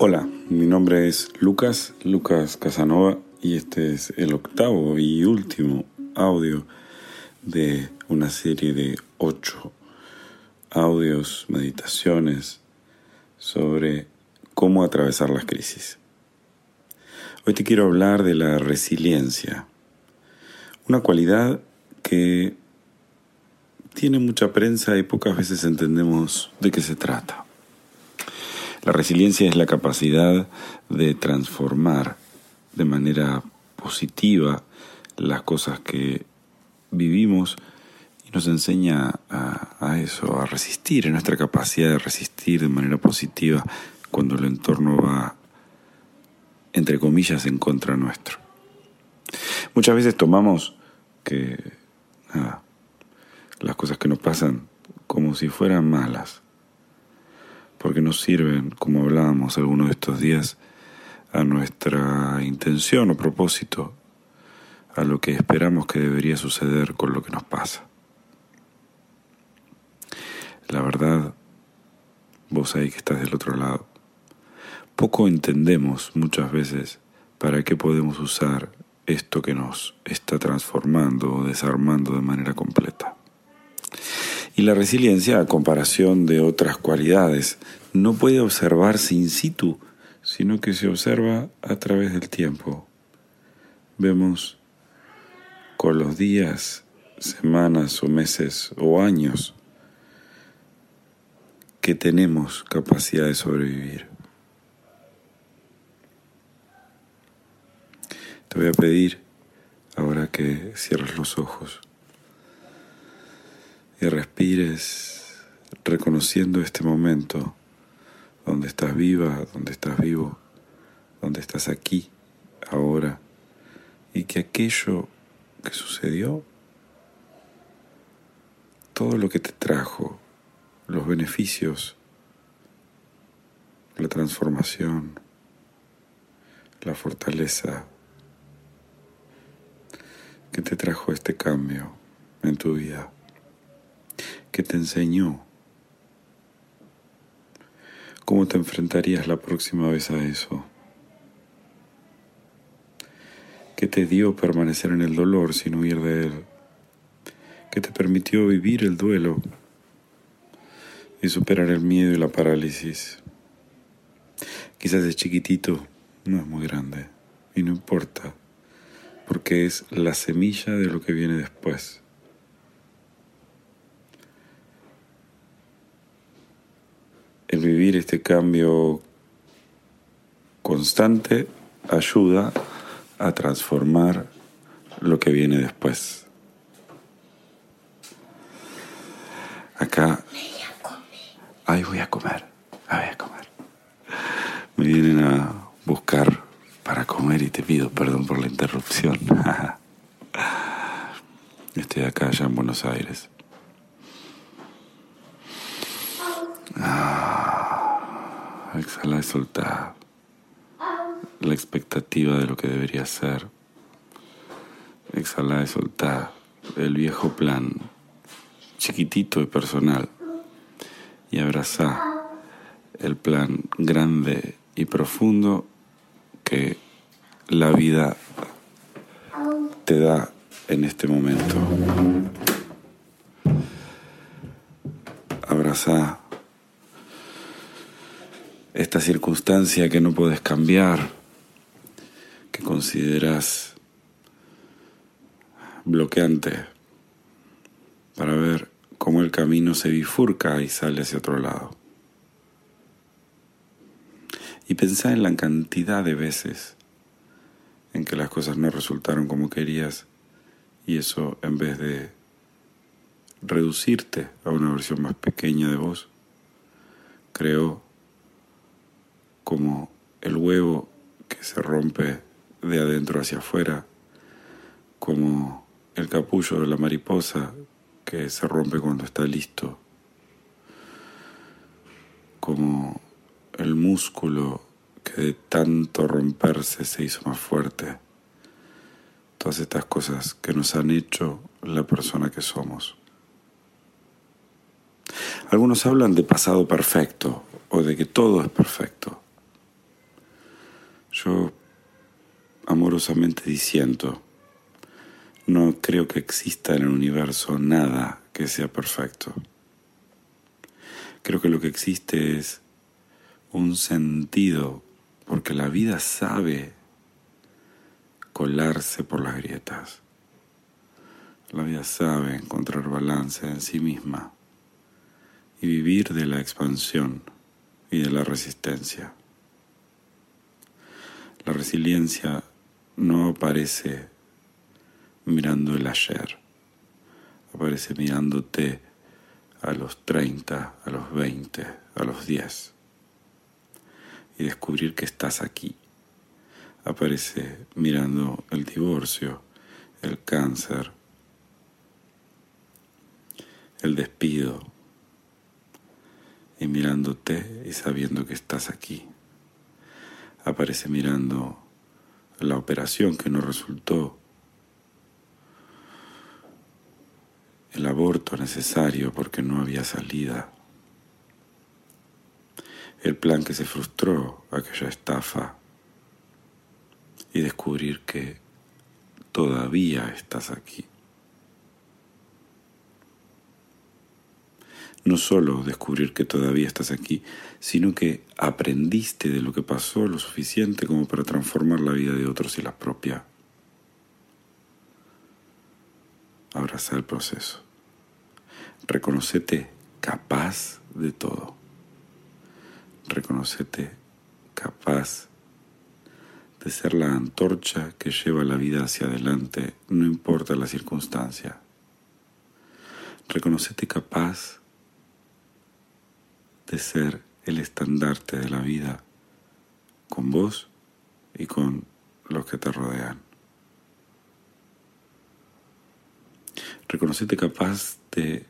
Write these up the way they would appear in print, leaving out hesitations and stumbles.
Hola, mi nombre es Lucas Casanova y este es el octavo y último audio de una serie de 8 audios, meditaciones sobre cómo atravesar las crisis. Hoy te quiero hablar de la resiliencia, una cualidad que tiene mucha prensa y pocas veces entendemos de qué se trata. La resiliencia es la capacidad de transformar de manera positiva las cosas que vivimos y nos enseña a eso, a resistir, en nuestra capacidad de resistir de manera positiva cuando el entorno va, entre comillas, en contra nuestro. Muchas veces tomamos las cosas que nos pasan como si fueran malas, porque nos sirven, como hablábamos algunos de estos días, a nuestra intención o propósito, a lo que esperamos que debería suceder con lo que nos pasa. La verdad, vos ahí que estás del otro lado, poco entendemos muchas veces para qué podemos usar esto que nos está transformando o desarmando de manera completa. Y la resiliencia, a comparación de otras cualidades, no puede observarse in situ, sino que se observa a través del tiempo. Vemos con los días, semanas o meses o años que tenemos capacidad de sobrevivir. Te voy a pedir ahora que cierres los ojos y respires reconociendo este momento donde estás viva, donde estás vivo, donde estás aquí, ahora, y que aquello que sucedió, todo lo que te trajo, los beneficios, la transformación, la fortaleza que te trajo este cambio en tu vida, que te enseñó cómo te enfrentarías la próxima vez a eso, que te dio permanecer en el dolor sin huir de él, que te permitió vivir el duelo y superar el miedo y la parálisis. Quizás es chiquitito, no es muy grande, y no importa, porque es la semilla de lo que viene después. El vivir este cambio constante ayuda a transformar lo que viene después. Acá, voy a comer. Me vienen a buscar para comer y te pido perdón por la interrupción. Estoy acá ya en Buenos Aires. Exhala y soltá la expectativa de lo que debería ser. Exhala y soltá el viejo plan chiquitito y personal y abrazá el plan grande y profundo que la vida te da en este momento. Abrazá esta circunstancia que no podés cambiar, que considerás bloqueante, para ver cómo el camino se bifurca y sale hacia otro lado. Y pensá en la cantidad de veces en que las cosas no resultaron como querías y eso, en vez de reducirte a una versión más pequeña de vos, creó como el huevo que se rompe de adentro hacia afuera, como el capullo de la mariposa que se rompe cuando está listo, como el músculo que de tanto romperse se hizo más fuerte. Todas estas cosas que nos han hecho la persona que somos. Algunos hablan de pasado perfecto o de que todo es perfecto. Yo amorosamente disiento. No creo que exista en el universo nada que sea perfecto. Creo que lo que existe es un sentido, porque la vida sabe colarse por las grietas. La vida sabe encontrar balance en sí misma y vivir de la expansión y de la resistencia. La resiliencia no aparece mirando el ayer, aparece mirándote a los 30, a los 20, a los 10 y descubrir que estás aquí. Aparece mirando el divorcio, el cáncer, el despido y mirándote y sabiendo que estás aquí. Aparece mirando la operación que no resultó, el aborto necesario porque no había salida, el plan que se frustró, aquella estafa, y descubrir que todavía estás aquí. No solo descubrir que todavía estás aquí, sino que aprendiste de lo que pasó lo suficiente como para transformar la vida de otros y la propia. Abraza el proceso. Reconocete capaz de todo. Reconocete capaz de ser la antorcha que lleva la vida hacia adelante, no importa la circunstancia. Reconocete capaz de ser el estandarte de la vida con vos y con los que te rodean. Reconocete capaz de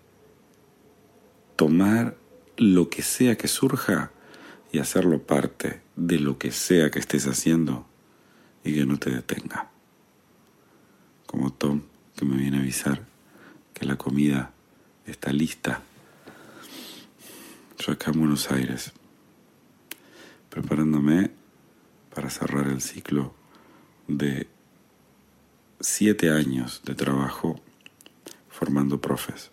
tomar lo que sea que surja y hacerlo parte de lo que sea que estés haciendo y que no te detenga. Como Tom, que me viene a avisar que la comida está lista. Yo acá en Buenos Aires, preparándome para cerrar el ciclo de 7 años de trabajo formando profes.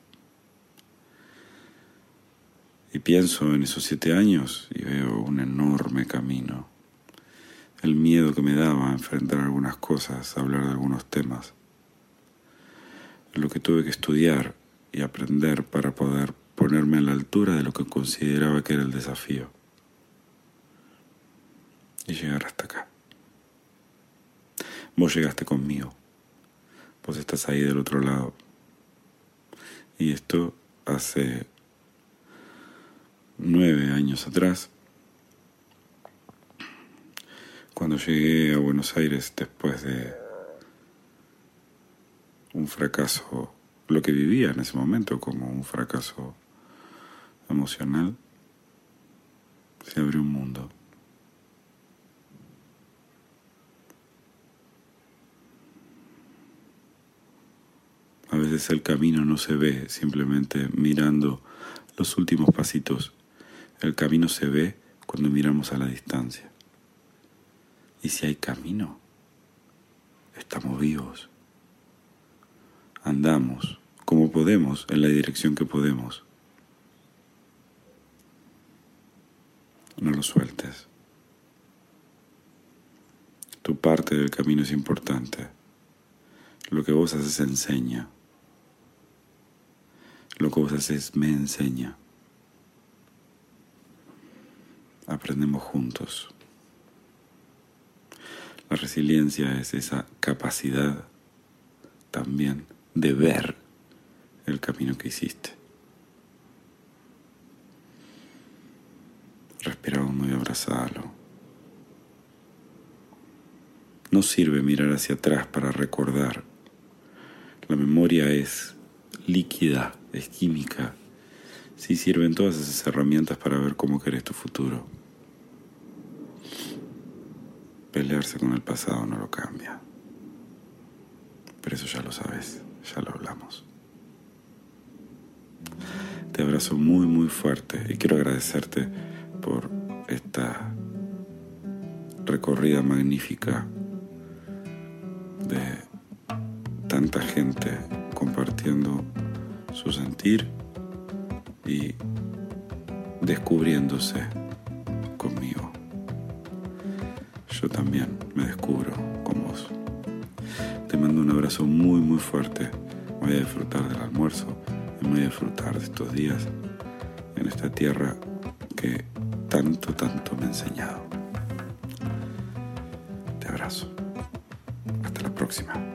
Y pienso en esos 7 años y veo un enorme camino. El miedo que me daba a enfrentar algunas cosas, a hablar de algunos temas. Lo que tuve que estudiar y aprender para poder ponerme a la altura de lo que consideraba que era el desafío. Y llegar hasta acá. Vos llegaste conmigo. Vos estás ahí del otro lado. Y esto hace 9 años atrás, cuando llegué a Buenos Aires después de un fracaso, lo que vivía en ese momento como un fracaso emocional, se abrió un mundo. A veces el camino no se ve simplemente mirando los últimos pasitos. El camino se ve cuando miramos a la distancia. Y si hay camino, estamos vivos. Andamos como podemos en la dirección que podemos. No lo sueltes. Tu parte del camino es importante. Lo que vos haces enseña. Lo que vos haces me enseña. Aprendemos juntos. La resiliencia es esa capacidad también de ver el camino que hiciste. Respira hondo y abrazalo. No sirve mirar hacia atrás para recordar. La memoria es líquida, es química. Sí sirven todas esas herramientas para ver cómo querés tu futuro. Pelearse con el pasado no lo cambia. Pero eso ya lo sabes, ya lo hablamos. Te abrazo muy muy fuerte y quiero agradecerte por esta recorrida magnífica de tanta gente compartiendo su sentir y descubriéndose conmigo. Yo también me descubro con vos. Te mando un abrazo muy muy fuerte. Voy a disfrutar del almuerzo y voy a disfrutar de estos días en esta tierra que tanto me ha enseñado. Te abrazo. Hasta la próxima.